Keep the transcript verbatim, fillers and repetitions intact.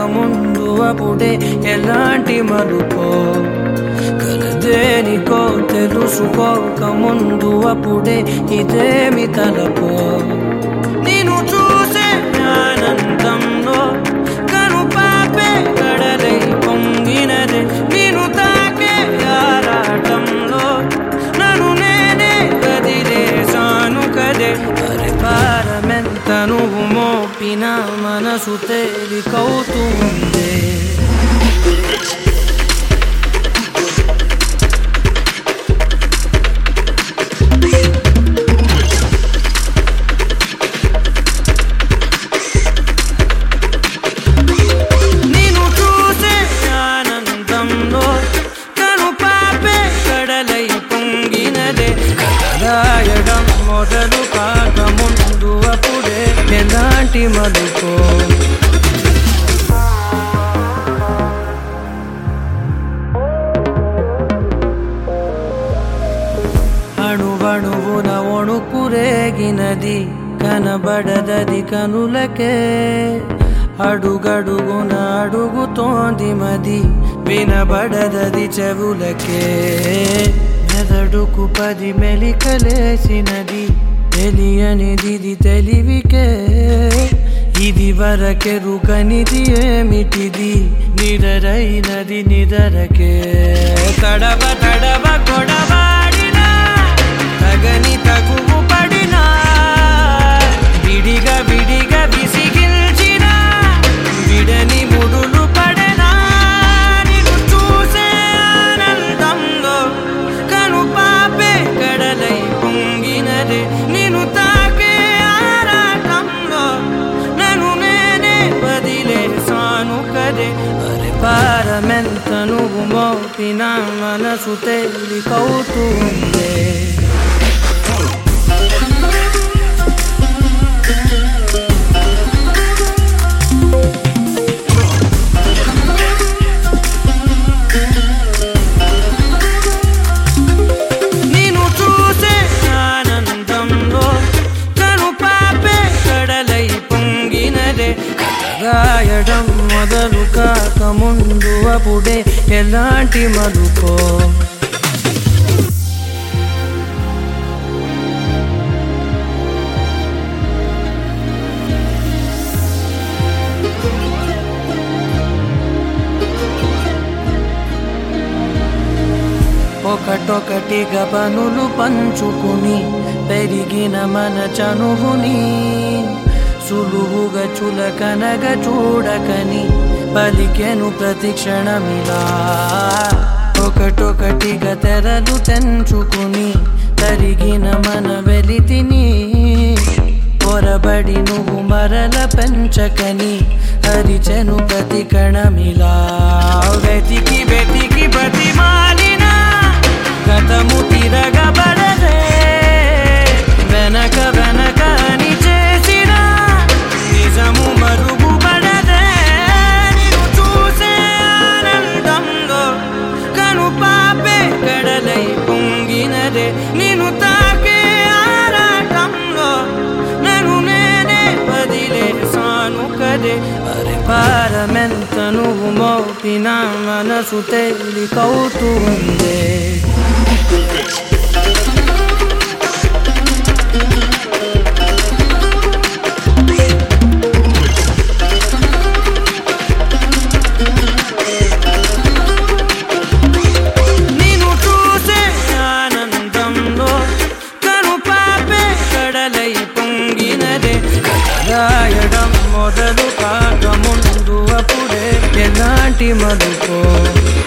కాకముందు అప్పుడే ఎలాంటి మలుపో కలదేనికో తెలుసుకోకముందు అప్పుడే ఇదేమి తలపో నేను చూసే ఆనందంలో కను పాపే కడలై పొంగినదే నేను తాకే ఆరాటంలో నన్ను నేనే వదిలేసాను కదే అరే భారమెంత నువ్వు మోపిన మనసు తేలికవుతుంది రాయడం మొదలు కాకముందు అప్పుడే ఎలాంటి మలుపో అణువణువున వణుకురేగినది కనబడదది కనులకే అడుగడుగున అడుగుతోంది మది వినబడదది చెవులకే మెదడుకు పది మెలికలేసినది తెలియనిది తెలివికే ఇది వరకెరుకనిది ఏమిటిది నిరరైనది నిదరకే తడవ తడవ కొడవాడినా తగని తగువు పడినా విడిగా విడిగా విసిగిల్చిన విడని ముడులు పడనా నిన్ను చూసే ఆనందంలో కను పాపే కడలై పొంగినదే నేను తాకే ఆరాటంలో నన్ను నేనే వదిలేసాను కదే అరే భారమెంత నువ్వు మోపిన మనసు తేలికవుతుంది రాయడం మొదలు కాకముందు అప్పుడే ఎలాంటి మలుపో ఒకటొకటిగా పనులు పంచుకుని పెరిగిన మన చనువుని సులువుగా చులకనగా చూడకని పలికెను ప్రతి క్షణమిలా ఒకటొకటిగా తెరలు తెంచుకుని తరిగిన మన వెలితిని పొరబడి నువ్వు మరల పెంచకని హరిచెను ప్రతి కణమిలా వెతికి వెతికి బతిమాలిన గతము తిరగబడదే వెనక వెనక అని చేసిన నిజము మరుగుపడదే నిన్ను చూసే ఆనందంలో కను పాపే కడలై పొంగినదే నిన్ను తాకే ఆరాటంలో నన్ను నేనే వదిలేసాను కదే అరే భారమెంత నువ్వు మోపిన మనసు తేలికవుతుంది రాయడం మొదలు కాకముందు అప్పుడే ఎలాంటి మలుపో